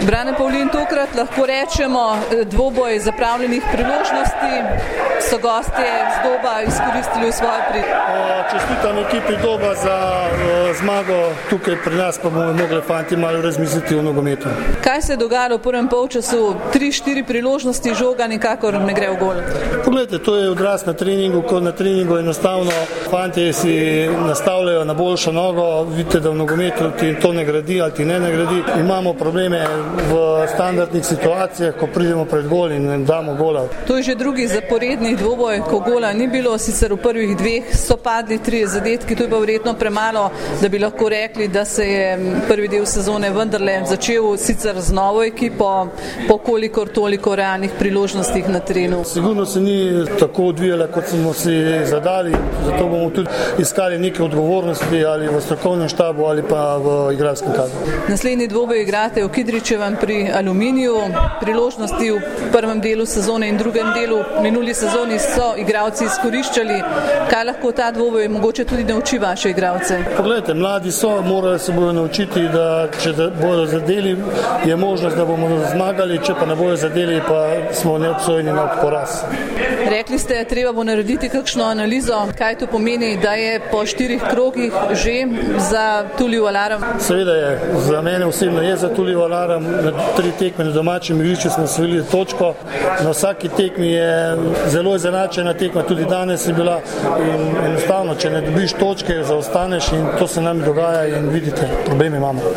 Brane Pavlin, tokrat lahko rečemo dvoboj zapravljenih priložnosti, so gostje z Doba izkoristili v svoje prid. Čestitam ekipi Doba za zmago, tukaj pri nas pa bomo mogli fanti malo razmisliti o nogometu. Kaj se je dogajalo v prvem polčasu? 3-4 priložnosti, žoga nikakor ne gre v gol. Poglejte, to je odraz na treningu, ko na treningu enostavno fanti si nastavljajo na boljšo nogo, vidite, da v nogometu ti to ne gradi ali ti ne gradi. Imamo probleme v standardnih situacijah, ko pridemo pred gol in ne damo gola. To je že drugi zaporedni dvoboj, ko gola ni bilo, sicer v prvih dveh so padli 3 zadetki, to je pa verjetno premalo, da bi lahko rekli, da se je prvi del sezone vendarle začel sicer z novo ekipo, po kolikor toliko realnih priložnostih na terenu. Sigurno se ni tako odvijala, kot smo si zadali, zato bomo tudi iskali neke odgovornosti ali v strokovnem štabu ali pa v igralskem kadru. Naslednji dvoboj igrate v Kidričevem pri Aluminiju. Priložnosti v prvem delu sezone in drugem delu minuli sezoni so igralci izkoriščali. Kaj lahko ta dvoboj mogoče tudi nauči vaše igralce? Poglejte, mladi so, morali se bodo naučiti, da če bodo zadeli, je možnost, da bomo zmagali, če pa ne bodo zadeli, pa smo neobsojeni na poraz. Rekli ste, treba bo narediti kakšno analizo, kaj to pomeni, da je po 4 krogih že za Tulijev alarm? Seveda je, za mene osebno je za Tulijev alarm. Na 3 tekme na domačem igrišču smo osvojili točko. Na vsaki tekmi je zelo izenačena tekma, tudi danes je bila in enostavno, če ne dobiš točke, zaostaneš in to se nam dogaja in vidite, problemi imamo.